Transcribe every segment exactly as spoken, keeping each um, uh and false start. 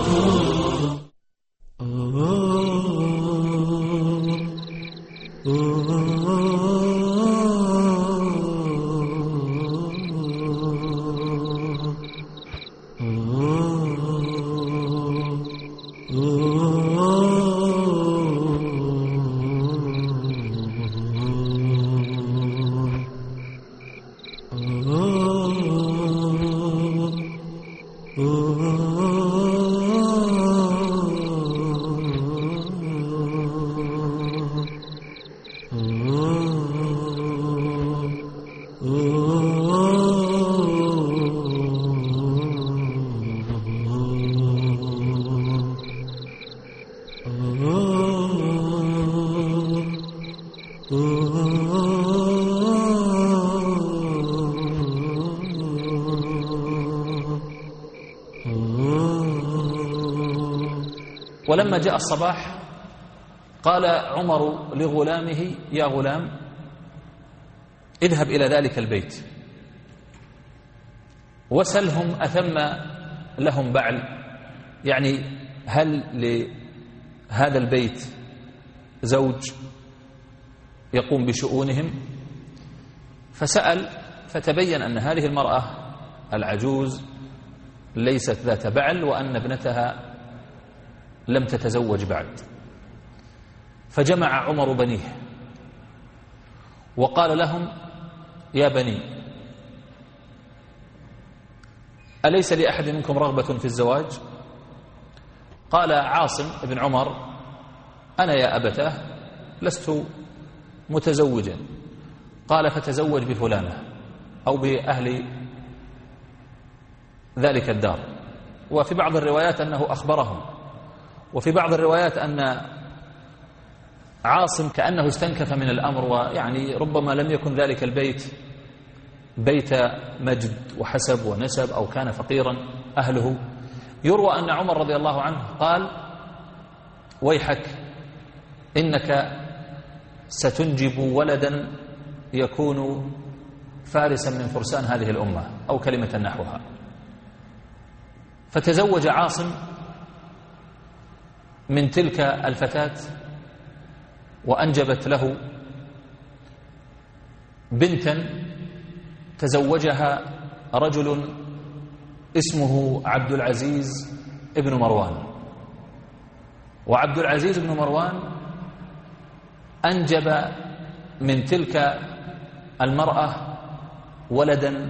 ولما جاء الصباح قال عمر لغلامه: يا غلام، اذهب إلى ذلك البيت وسلهم أثم لهم بعل، يعني هل لهذا البيت زوج يقوم بشؤونهم؟ فسأل، فتبين أن هذه المرأة العجوز ليست ذات بعل، وأن ابنتها لم تتزوج بعد. فجمع عمر بنيه وقال لهم: يا بني، أليس لأحد منكم رغبة في الزواج؟ قال عاصم بن عمر: أنا يا أبتاه لست متزوجا. قال: فتزوج بفلانة أو بأهل ذلك الدار. وفي بعض الروايات أنه أخبرهم، وفي بعض الروايات أن عاصم كأنه استنكف من الأمر، ويعني ربما لم يكن ذلك البيت بيت مجد وحسب ونسب، أو كان فقيرا أهله. يروى أن عمر رضي الله عنه قال: ويحك، إنك ستنجب ولدا يكون فارسا من فرسان هذه الأمة، أو كلمة نحوها. فتزوج عاصم من تلك الفتاة وأنجبت له بنتا تزوجها رجل اسمه عبد العزيز ابن مروان. وعبد العزيز بن مروان أنجب من تلك المرأة ولدا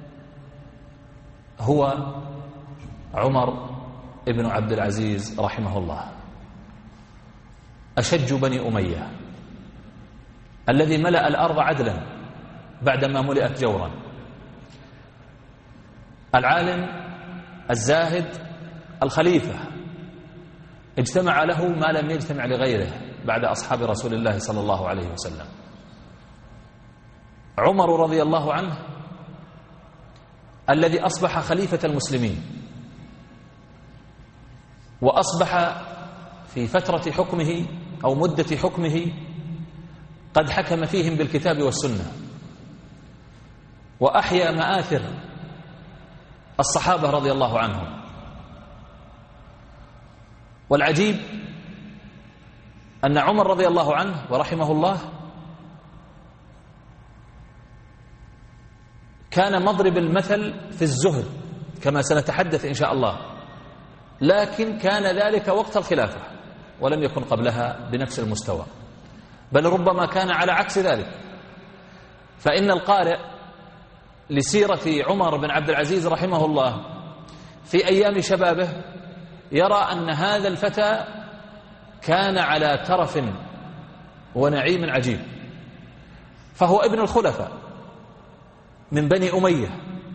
هو عمر ابن عبد العزيز رحمه الله، أشج بني أمية، الذي ملأ الأرض عدلا بعدما ملئت جورا، العالم الزاهد الخليفة، اجتمع له ما لم يجتمع لغيره بعد أصحاب رسول الله صلى الله عليه وسلم. عمر رضي الله عنه الذي أصبح خليفة المسلمين، وأصبح في فترة حكمه أو مدة حكمه قد حكم فيهم بالكتاب والسنة، وأحيا مآثر الصحابة رضي الله عنهم. والعجيب أن عمر رضي الله عنه ورحمه الله كان مضرب المثل في الزهد كما سنتحدث إن شاء الله، لكن كان ذلك وقت الخلافة ولم يكن قبلها بنفس المستوى، بل ربما كان على عكس ذلك. فإن القارئ لسيرة عمر بن عبد العزيز رحمه الله في أيام شبابه يرى أن هذا الفتى كان على ترف ونعيم عجيب، فهو ابن الخلفاء من بني أمية،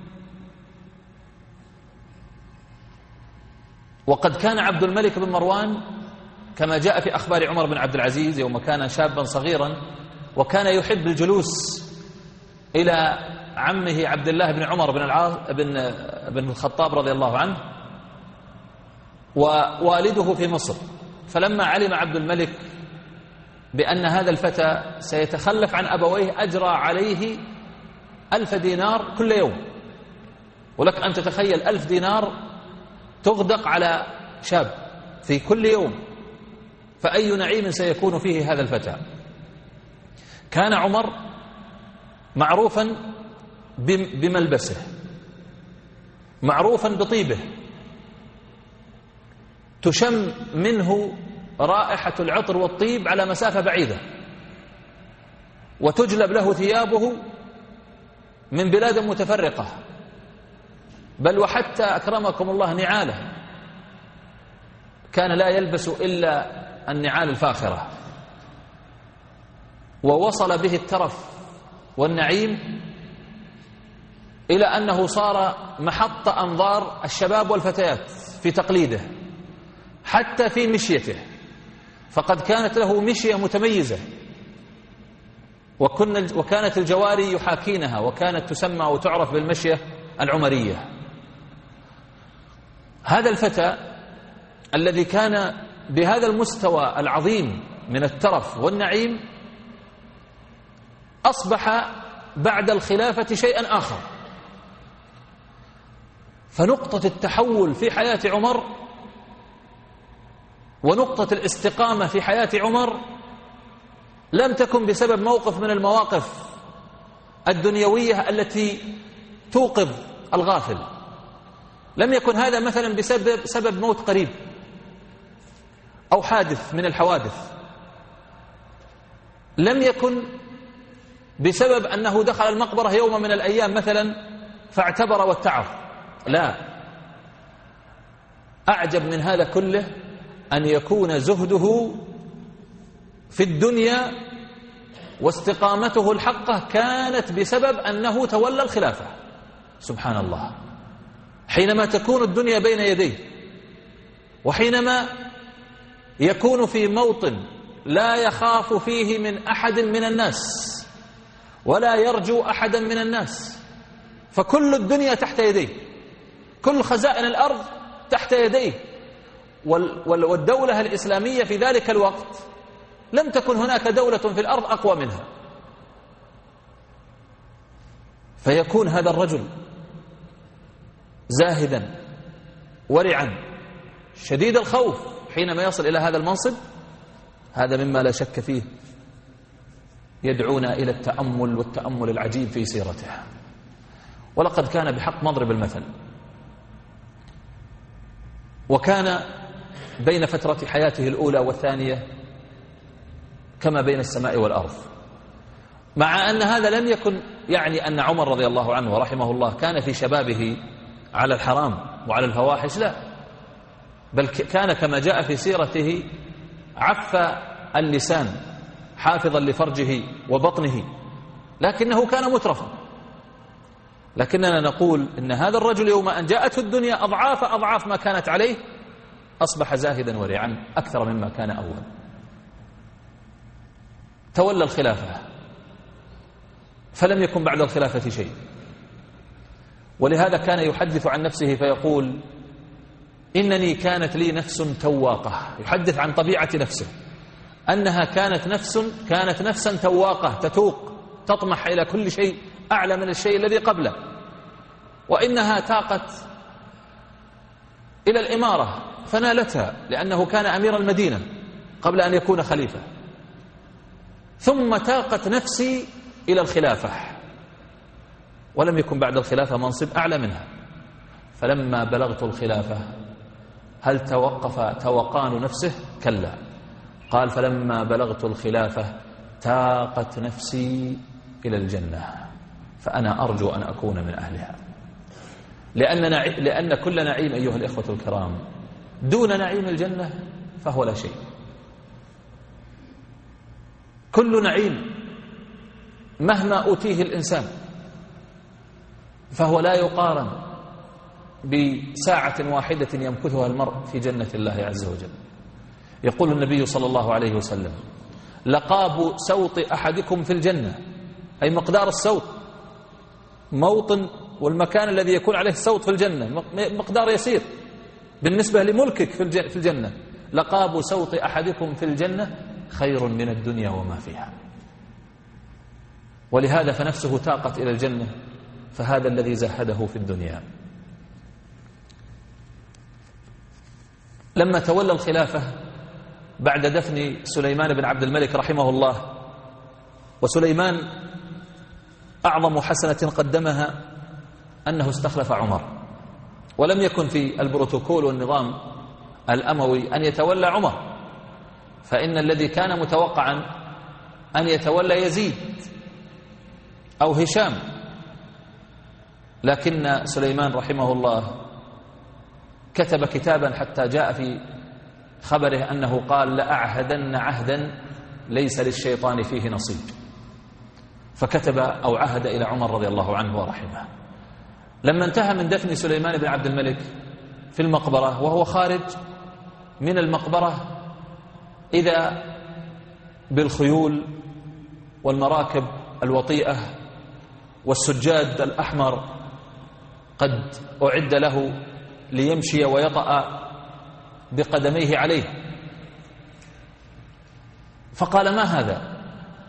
وقد كان عبد الملك بن مروان كما جاء في أخبار عمر بن عبد العزيز يوم كان شابا صغيرا، وكان يحب الجلوس إلى عمه عبد الله بن عمر بن العاص بن بن الخطاب رضي الله عنه، ووالده في مصر. فلما علم عبد الملك بأن هذا الفتى سيتخلف عن أبويه أجرى عليه ألف دينار كل يوم. ولك أن تتخيل ألف دينار تغدق على شاب في كل يوم، فأي نعيم سيكون فيه هذا الفتى؟ كان عمر معروفا بملبسه، معروفا بطيبه، تشم منه رائحة العطر والطيب على مسافة بعيدة، وتجلب له ثيابه من بلاد متفرقة، بل وحتى أكرمكم الله نعاله كان لا يلبس إلا النعال الفاخرة. ووصل به الترف والنعيم إلى أنه صار محط أنظار الشباب والفتيات في تقليده، حتى في مشيته، فقد كانت له مشية متميزة، وكانت الجواري يحاكينها، وكانت تسمى وتعرف بالمشية العمرية. هذا الفتى الذي كان بهذا المستوى العظيم من الترف والنعيم أصبح بعد الخلافة شيئا آخر. فنقطة التحول في حياة عمر ونقطة الاستقامة في حياة عمر لم تكن بسبب موقف من المواقف الدنيوية التي توقظ الغافل. لم يكن هذا مثلا بسبب سبب موت قريب أو حادث من الحوادث، لم يكن بسبب أنه دخل المقبرة يوم من الأيام مثلا فاعتبر واتعظ، لا، أعجب من هذا كله أن يكون زهده في الدنيا واستقامته الحقة كانت بسبب أنه تولى الخلافة. سبحان الله، حينما تكون الدنيا بين يديه، وحينما يكون في موطن لا يخاف فيه من أحد من الناس ولا يرجو أحدا من الناس، فكل الدنيا تحت يديه، كل خزائن الأرض تحت يديه، والدولة الإسلامية في ذلك الوقت لم تكن هناك دولة في الأرض أقوى منها. فيكون هذا الرجل زاهدا ورعا شديد الخوف حينما يصل إلى هذا المنصب. هذا مما لا شك فيه يدعونا إلى التأمل والتأمل العجيب في سيرته. ولقد كان بحق مضرب المثل، وكان بين فترة حياته الأولى والثانية كما بين السماء والأرض، مع أن هذا لم يكن يعني أن عمر رضي الله عنه ورحمه الله كان في شبابه على الحرام وعلى الفواحش، لا، بل كان كما جاء في سيرته عف اللسان حافظا لفرجه وبطنه، لكنه كان مترفا. لكننا نقول إن هذا الرجل يوم أن جاءته الدنيا أضعاف أضعاف ما كانت عليه أصبح زاهدا ورعا أكثر مما كان أول. تولى الخلافة فلم يكن بعد الخلافة شيء، ولهذا كان يحدث عن نفسه فيقول إنني كانت لي نفس تواقة. يحدث عن طبيعة نفسه أنها كانت نفس كانت نفسا تواقة، تتوق، تطمح إلى كل شيء أعلى من الشيء الذي قبله، وإنها تاقت إلى الإمارة فنالتها لأنه كان أمير المدينة قبل أن يكون خليفة، ثم تاقت نفسي إلى الخلافة، ولم يكن بعد الخلافة منصب أعلى منها. فلما بلغت الخلافة هل توقف توقان نفسه؟ كلا. قال فلما بلغت الخلافة تاقت نفسي إلى الجنة فأنا أرجو أن أكون من أهلها. لأن, نع... لأن كل نعيم أيها الإخوة الكرام دون نعيم الجنة فهو لا شيء. كل نعيم مهما أوتيه الإنسان فهو لا يقارن بساعة واحدة يمكثها المرء في جنة الله عز وجل. يقول النبي صلى الله عليه وسلم لقاب سوط أحدكم في الجنة، أي مقدار السوط، موطن والمكان الذي يكون عليه السوط في الجنة مقدار يسير بالنسبة لملكك في الجنة. لقاب سوط أحدكم في الجنة خير من الدنيا وما فيها. ولهذا فنفسه تاقت إلى الجنة، فهذا الذي زهده في الدنيا. لما تولى الخلافة بعد دفن سليمان بن عبد الملك رحمه الله، وسليمان أعظم حسنة قدمها أنه استخلف عمر، ولم يكن في البروتوكول والنظام الأموي أن يتولى عمر، فإن الذي كان متوقعا أن يتولى يزيد أو هشام، لكن سليمان رحمه الله كتب كتابا حتى جاء في خبره أنه قال: لأعهدن عهدا ليس للشيطان فيه نصيب. فكتب أو عهد إلى عمر رضي الله عنه ورحمه. لما انتهى من دفن سليمان بن عبد الملك في المقبرة وهو خارج من المقبرة، إذا بالخيول والمراكب الوطيئة والسجاد الأحمر قد أعد له ليمشي ويطأ بقدميه عليه، فقال: ما هذا؟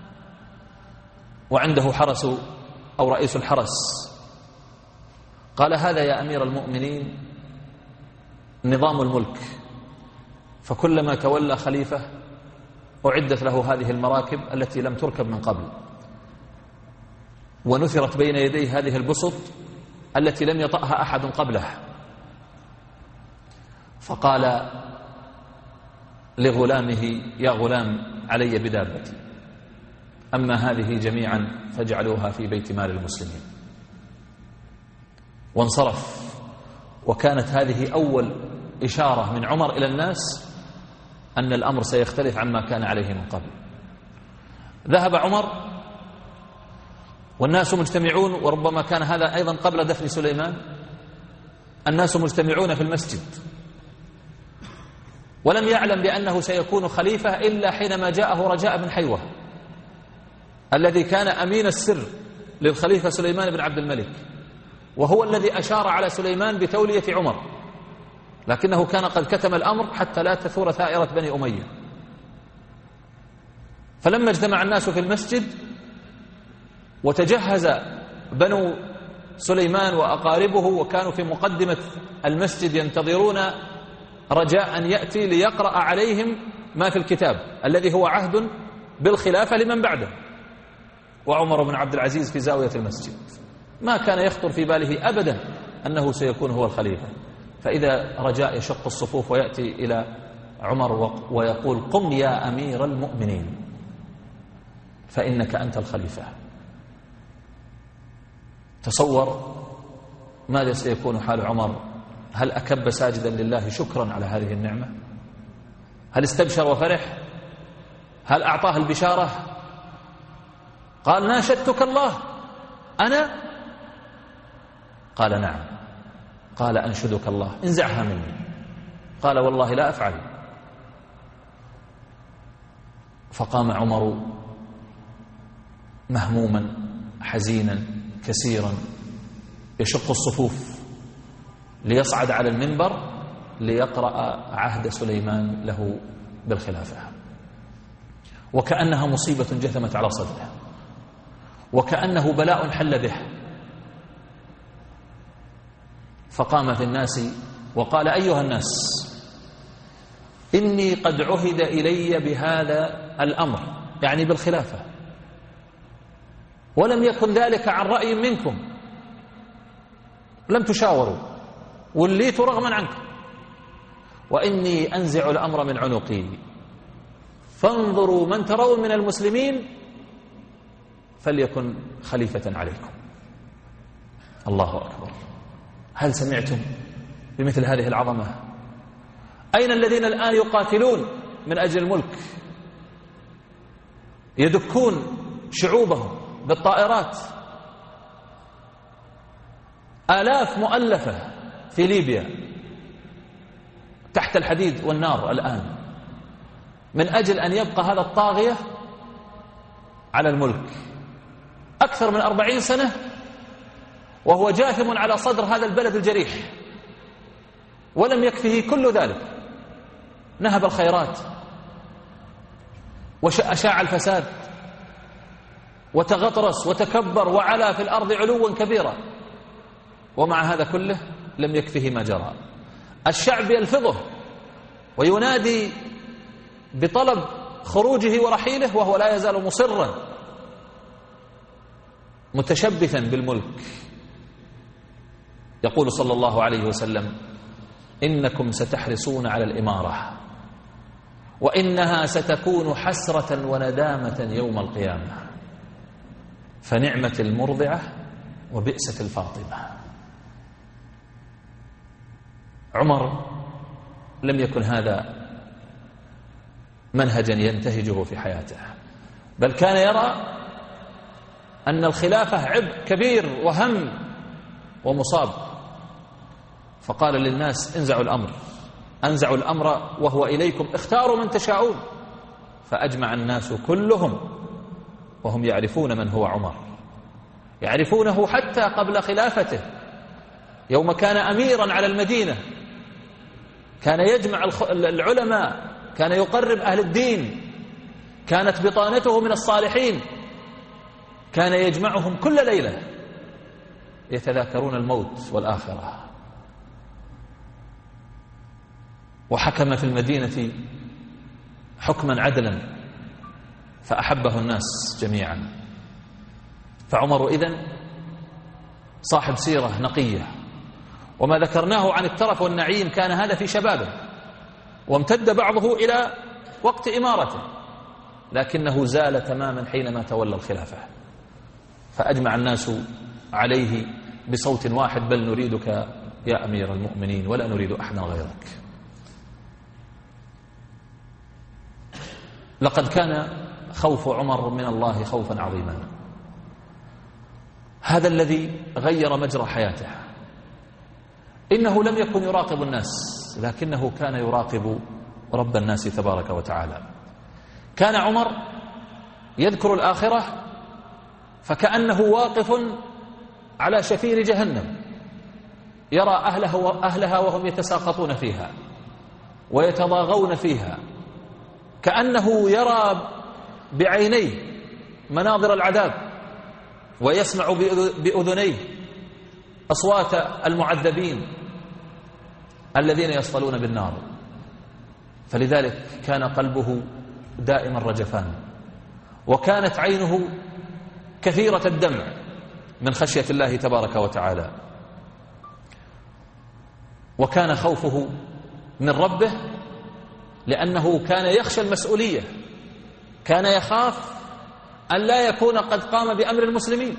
وعنده حرس أو رئيس الحرس. قال: هذا يا أمير المؤمنين نظام الملك، فكلما تولى خليفة أعدت له هذه المراكب التي لم تركب من قبل، ونثرت بين يديه هذه البسط التي لم يطأها أحد قبله. فقال لغلامه: يا غلام، علي بدابتي، أما هذه جميعا فاجعلوها في بيت مال المسلمين. وانصرف. وكانت هذه أول إشارة من عمر إلى الناس أن الأمر سيختلف عما كان عليه من قبل. ذهب عمر والناس مجتمعون، وربما كان هذا أيضا قبل دفن سليمان، الناس مجتمعون في المسجد، ولم يعلم بأنه سيكون خليفة إلا حينما جاءه رجاء بن حيوة الذي كان أمين السر للخليفة سليمان بن عبد الملك، وهو الذي أشار على سليمان بتولية عمر، لكنه كان قد كتم الأمر حتى لا تثور ثائرة بني أمية. فلما اجتمع الناس في المسجد وتجهز بنو سليمان وأقاربه وكانوا في مقدمة المسجد ينتظرون رجاء أن يأتي ليقرأ عليهم ما في الكتاب الذي هو عهد بالخلافة لمن بعده، وعمر بن عبد العزيز في زاوية المسجد ما كان يخطر في باله أبدا أنه سيكون هو الخليفة. فإذا رجاء يشق الصفوف ويأتي إلى عمر ويقول: قم يا أمير المؤمنين فإنك أنت الخليفة. تصور ماذا سيكون حال عمر. هل أكب ساجدا لله شكرا على هذه النعمة؟ هل استبشر وفرح؟ هل أعطاه البشارة؟ قال: ناشدتك الله أنا؟ قال: نعم. قال: أنشدك الله انزعها مني. قال: والله لا أفعل. فقام عمر مهموما حزينا كثيرا يشق الصفوف ليصعد على المنبر ليقرأ عهد سليمان له بالخلافة، وكأنها مصيبة جثمت على صدره، وكأنه بلاء حل به. فقام في الناس وقال: أيها الناس، إني قد عهد إلي بهذا الأمر، يعني بالخلافة، ولم يكن ذلك عن رأي منكم، لم تشاوروا، وليت رغما عنكم، وإني أنزع الأمر من عنقي، فانظروا من ترون من المسلمين فليكن خليفة عليكم. الله أكبر. هل سمعتم بمثل هذه العظمة؟ أين الذين الآن يقاتلون من أجل الملك، يدكون شعوبهم بالطائرات، آلاف مؤلفة في ليبيا تحت الحديد والنار الآن من أجل أن يبقى هذا الطاغية على الملك أكثر من أربعين سنة، وهو جاثم على صدر هذا البلد الجريح، ولم يكفه كل ذلك، نهب الخيرات وأشاع الفساد وتغطرس وتكبر وعلى في الأرض علوا كبيرا، ومع هذا كله لم يكفه ما جرى. الشعب يلفظه وينادي بطلب خروجه ورحيله وهو لا يزال مصرا متشبثا بالملك. يقول صلى الله عليه وسلم: إنكم ستحرصون على الإمارة وإنها ستكون حسرة وندامة يوم القيامة، فنعمة المرضعة وبئسة الفاطمة. عمر لم يكن هذا منهجا ينتهجه في حياته، بل كان يرى أن الخلافة عبء كبير وهم ومصاب، فقال للناس: انزعوا الأمر، أنزعوا الأمر وهو إليكم، اختاروا من تشاءون. فأجمع الناس كلهم وهم يعرفون من هو عمر، يعرفونه حتى قبل خلافته، يوم كان أميرا على المدينة كان يجمع العلماء، كان يقرب أهل الدين، كانت بطانته من الصالحين، كان يجمعهم كل ليلة يتذاكرون الموت والآخرة. وحكم في المدينة حكما عدلا فأحبه الناس جميعا. فعمر إذن صاحب سيرة نقية، وما ذكرناه عن الترف والنعيم كان هذا في شبابه، وامتد بعضه إلى وقت إمارته، لكنه زال تماما حينما تولى الخلافة، فأجمع الناس عليه بصوت واحد: بل نريدك يا أمير المؤمنين ولا نريد أحدا غيرك. لقد كان خوف عمر من الله خوفا عظيما، هذا الذي غير مجرى حياته. إنه لم يكن يراقب الناس، لكنه كان يراقب رب الناس تبارك وتعالى. كان عمر يذكر الآخرة فكأنه واقف على شفير جهنم، يرى أهلها, أهلها وهم يتساقطون فيها ويتضاغون فيها، كأنه يرى بعينيه مناظر العذاب ويسمع بأذنيه أصوات المعذبين الذين يصطلون بالنار. فلذلك كان قلبه دائما رجفان، وكانت عينه كثيرة الدمع من خشية الله تبارك وتعالى، وكان خوفه من ربه لأنه كان يخشى المسؤولية، كان يخاف أن لا يكون قد قام بأمر المسلمين.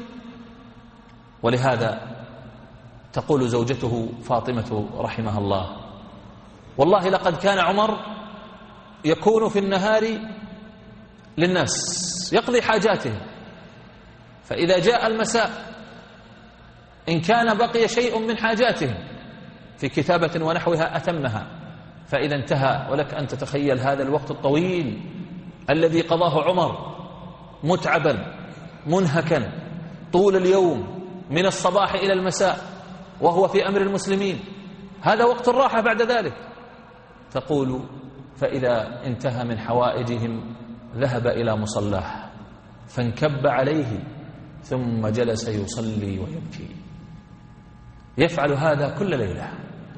ولهذا تقول زوجته فاطمة رحمها الله: والله لقد كان عمر يكون في النهار للناس يقضي حاجاته، فإذا جاء المساء إن كان بقي شيء من حاجاته في كتابة ونحوها أتمها، فإذا انتهى، ولك أن تتخيل هذا الوقت الطويل الذي قضاه عمر متعبا منهكا طول اليوم من الصباح إلى المساء وهو في أمر المسلمين، هذا وقت الراحة بعد ذلك. تقول: فإذا انتهى من حوائجهم ذهب إلى مصلاه فانكب عليه ثم جلس يصلي ويبكي، يفعل هذا كل ليلة.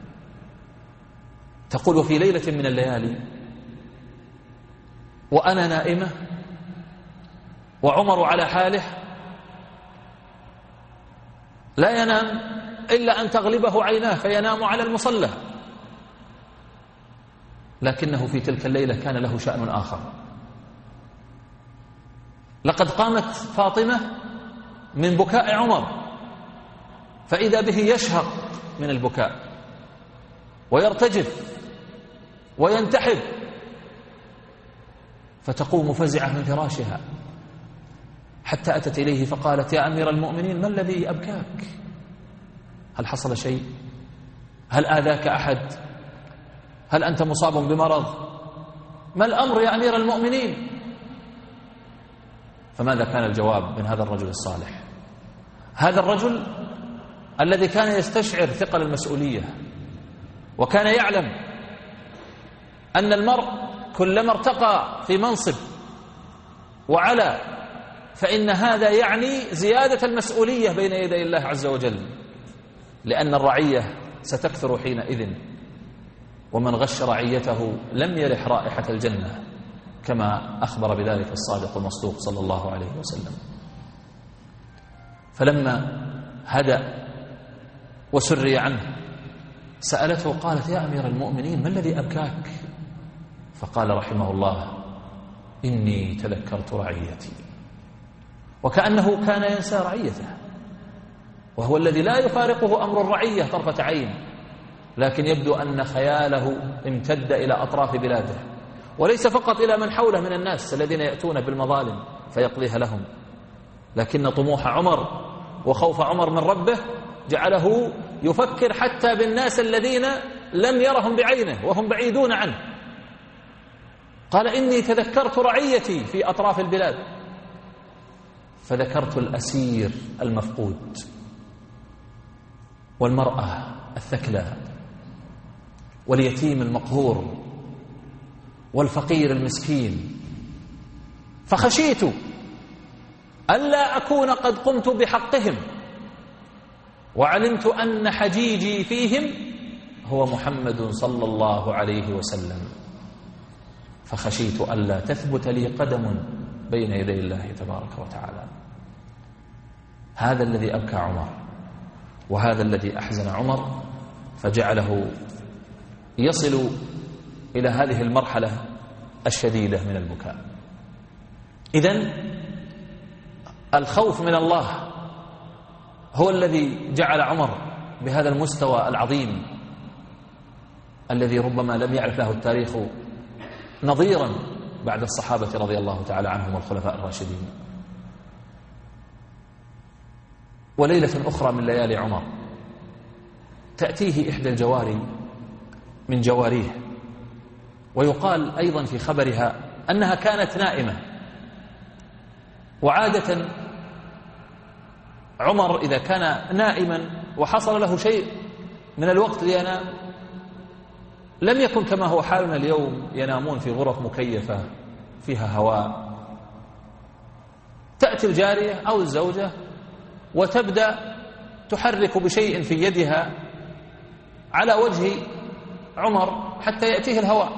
تقول: في ليلة من الليالي وأنا نائمة وعمر على حاله لا ينام إلا أن تغلبه عيناه فينام على المصلى، لكنه في تلك الليلة كان له شأن آخر. لقد قامت فاطمة من بكاء عمر، فإذا به يشهق من البكاء ويرتجف وينتحب، فتقوم فزعة من فراشها حتى أتت إليه فقالت: يا أمير المؤمنين، ما الذي أبكاك؟ هل حصل شيء؟ هل آذاك أحد؟ هل أنت مصاب بمرض؟ ما الأمر يا أمير المؤمنين؟ فماذا كان الجواب من هذا الرجل الصالح؟ هذا الرجل الذي كان يستشعر ثقل المسؤولية، وكان يعلم أن المرء كلما ارتقى في منصب وعلى فإن هذا يعني زيادة المسؤولية بين يدي الله عز وجل، لأن الرعية ستكثر حينئذ، ومن غش رعيته لم يرح رائحة الجنة، كما أخبر بذلك الصادق المصدوق صلى الله عليه وسلم. فلما هدأ وسري عنه سألته قالت: يا أمير المؤمنين ما الذي أبكاك؟ فقال رحمه الله: إني تذكرت رعيتي. وكأنه كان ينسى رعيته، وهو الذي لا يفارقه أمر الرعية طرفة عين، لكن يبدو أن خياله امتد إلى أطراف بلاده، وليس فقط إلى من حوله من الناس الذين يأتون بالمظالم فيقضيها لهم، لكن طموح عمر وخوف عمر من ربه جعله يفكر حتى بالناس الذين لم يرهم بعينه وهم بعيدون عنه. قال: إني تذكرت رعيتي في أطراف البلاد، فذكرت الأسير المفقود والمرأة الثكلى واليتيم المقهور والفقير المسكين، فخشيت ألا أكون قد قمت بحقهم، وعلمت أن حجيجي فيهم هو محمد صلى الله عليه وسلم، فخشيت ألا تثبت لي قدم بين يدي الله تبارك وتعالى. هذا الذي أبكى عمر، وهذا الذي أحزن عمر، فجعله يصل إلى هذه المرحلة الشديدة من البكاء. إذن الخوف من الله هو الذي جعل عمر بهذا المستوى العظيم الذي ربما لم يعرف له التاريخ نظيرا بعد الصحابة رضي الله تعالى عنهم والخلفاء الراشدين. وليلة أخرى من ليالي عمر تأتيه إحدى الجواري من جواريه، ويقال أيضا في خبرها أنها كانت نائمة. وعادة عمر إذا كان نائما وحصل له شيء من الوقت لينام لم يكن كما هو حالنا اليوم ينامون في غرف مكيفة فيها هواء. تأتي الجارية أو الزوجة وتبدأ تحرك بشيء في يدها على وجه عمر حتى يأتيه الهواء.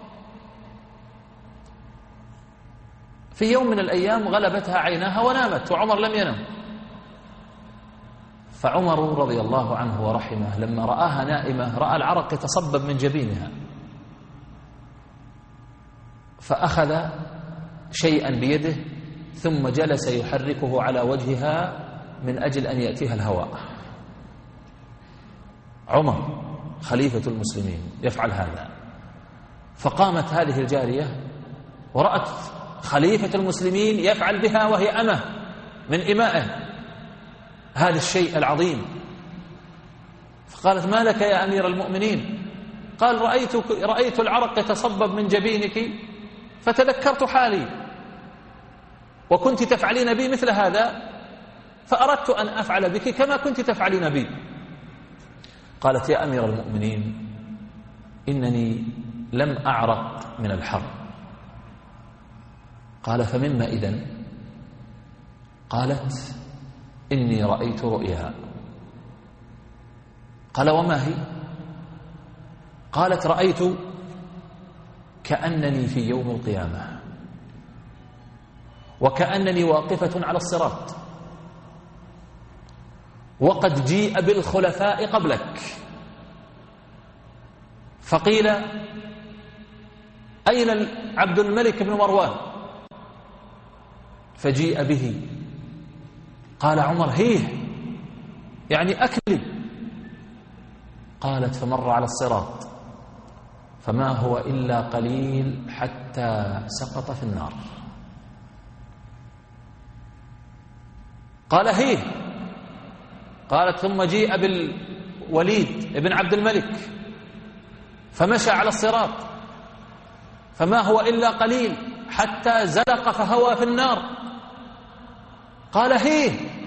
في يوم من الأيام غلبتها عيناها ونامت وعمر لم ينم، فعمر رضي الله عنه ورحمه لما رآها نائمة رأى العرق يتصبب من جبينها، فأخذ شيئا بيده ثم جلس يحركه على وجهها من أجل أن يأتيها الهواء. عمر خليفة المسلمين يفعل هذا. فقامت هذه الجارية ورأت خليفة المسلمين يفعل بها وهي أمه من إمائه هذا الشيء العظيم، فقالت: ما لك يا أمير المؤمنين؟ قال: رأيت, رأيت العرق يتصبب من جبينك فتذكرت حالي، وكنت تفعلين بي مثل هذا فأردت أن أفعل بك كما كنت تفعلين بي. قالت: يا أمير المؤمنين إنني لم أعرق من الحر. قال: فمما إذن؟ قالت: إني رأيت رؤيا. قال: وما هي؟ قالت: رأيت كأنني في يوم القيامة، وكأنني واقفة على الصراط، وقد جيء بالخلفاء قبلك، فقيل: أين عبد الملك بن مروان؟ فجيء به. قال عمر: هيه يعني أكلي. قالت: فمر على الصراط فما هو إلا قليل حتى سقط في النار. قال: هيه. قالت: ثم جيء بالوليد ابن عبد الملك فمشى على الصراط فما هو إلا قليل حتى زلق فهوى في النار. قال: هيه.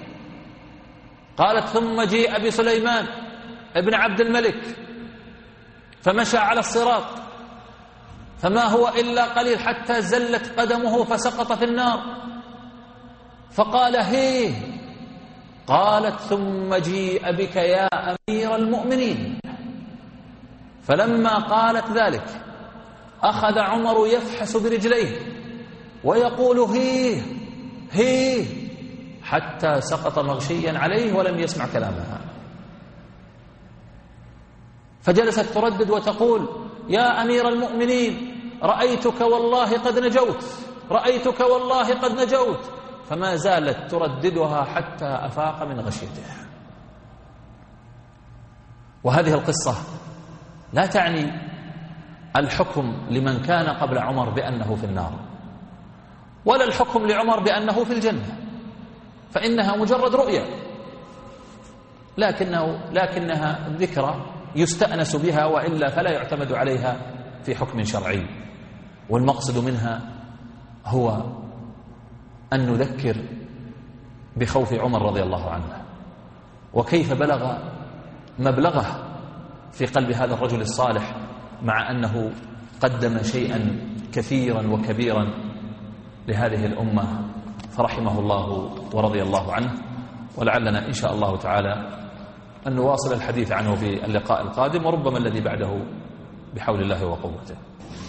قالت: ثم جيء بسليمان ابن عبد الملك فمشى على الصراط فما هو إلا قليل حتى زلت قدمه فسقط في النار. فقال: هيه. قالت: ثم جيء بك يا أمير المؤمنين فلما قالت ذلك أخذ عمر يفحس برجليه ويقول هيه هيه حتى سقط مغشيا عليه ولم يسمع كلامها. فجلست تردد وتقول يا أمير المؤمنين رأيتك والله قد نجوت، رأيتك والله قد نجوت، فما زالت ترددها حتى أفاق من غشيته. وهذه القصة لا تعني الحكم لمن كان قبل عمر بأنه في النار، ولا الحكم لعمر بأنه في الجنة، فإنها مجرد رؤية، لكنه لكنها ذكرى يستأنس بها، وإلا فلا يعتمد عليها في حكم شرعي. والمقصد منها هو أن نذكر بخوف عمر رضي الله عنه، وكيف بلغ مبلغه في قلب هذا الرجل الصالح، مع أنه قدم شيئا كثيرا وكبيرا لهذه الأمة، فرحمه الله ورضي الله عنه. ولعلنا إن شاء الله تعالى أن نواصل الحديث عنه في اللقاء القادم، وربما الذي بعده بحول الله وقوته.